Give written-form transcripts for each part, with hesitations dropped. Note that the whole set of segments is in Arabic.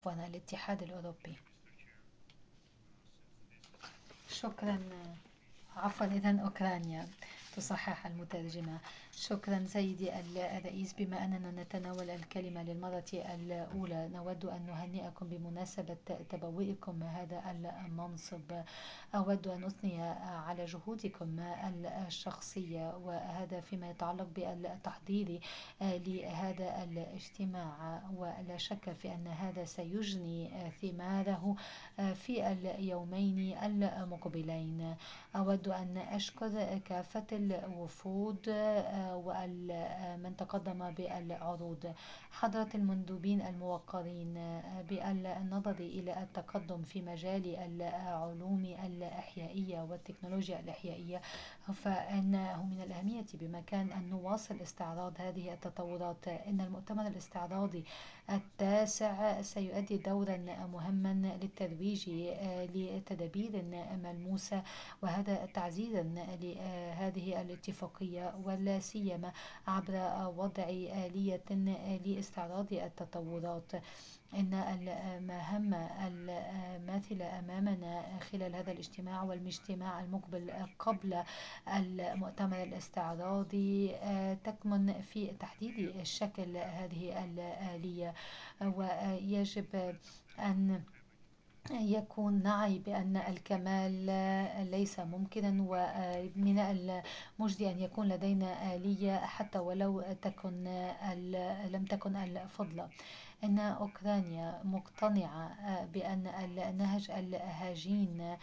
الاتحاد الأوروبي. شكرا. عفوا، إذن أوكرانيا تصحح المترجمة. شكرا سيدي الرئيس. بما أننا نتناول الكلمة للمرة الأولى، نود أن نهنئكم بمناسبة تبوئكم هذا المنصب. أود أن أثني على جهودكم الشخصية، وهذا فيما يتعلق بالتحضير لهذا الاجتماع، ولا شك في أن هذا سيجني ثماره في اليومين المقبلين. أود أن أشكر كافة الوفود ومن تقدم بالعروض، حضرة المندوبين الموقرين. بالنظر إلى التقدم في مجال العلوم الإحيائية والتكنولوجيا الإحيائية، فإنه من الأهمية بمكان أن نواصل استعراض هذه التطورات. إن المؤتمر الاستعراضي التاسع سيؤدي دورا مهما للترويج لتدابير ملموسة، وهذا تعزيزا لهذه الاتفاقية، ولا سيما عبر وضع آلية لاستعراض التطورات. إن المهام الماثلة أمامنا خلال هذا الاجتماع والاجتماع المقبل قبل المؤتمر الاستعراضي تكمن في تحديد الشكل هذه الآلية، ويجب أن يكون نعي بأن الكمال ليس ممكنا، ومن المجدي أن يكون لدينا آلية حتى ولو لم تكن الفضلة. إن أوكرانيا مقتنعة بأن النهج الهجين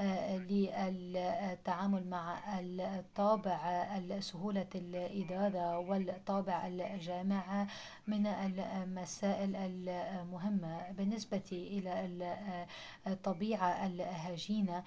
للتعامل مع الطابع سهولة الإدارة والطابع الجامع من المسائل المهمة بالنسبة إلى الطبيعة الهجينة.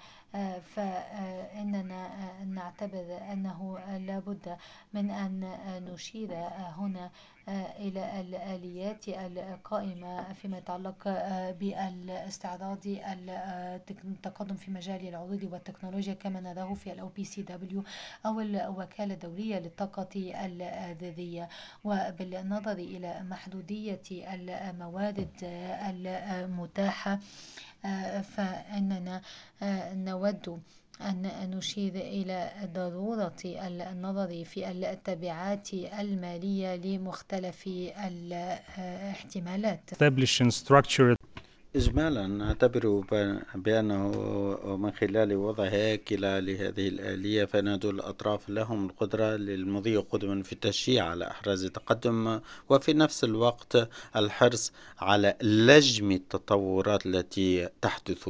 فإننا نعتبر أنه لا بد من أن نشير هنا إلى الآليات القائمة فيما يتعلق بالاستعراض التقدم في مجال العروض والتكنولوجيا، كما نراه في الOPCW أو الوكالة الدولية للطاقة الذرية. وبالنظر إلى محدودية الموارد المتاحة، فإننا نود أن نشير إلى ضرورة النظر في التبعات المالية لمختلف الاحتمالات. إجمالا نعتبر بأنه من خلال وضع هيكلة لهذه الآلية فإن دول الأطراف لهم القدرة للمضي قدما في التشجيع على إحراز تقدم، وفي نفس الوقت الحرص على لجم التطورات التي تحدث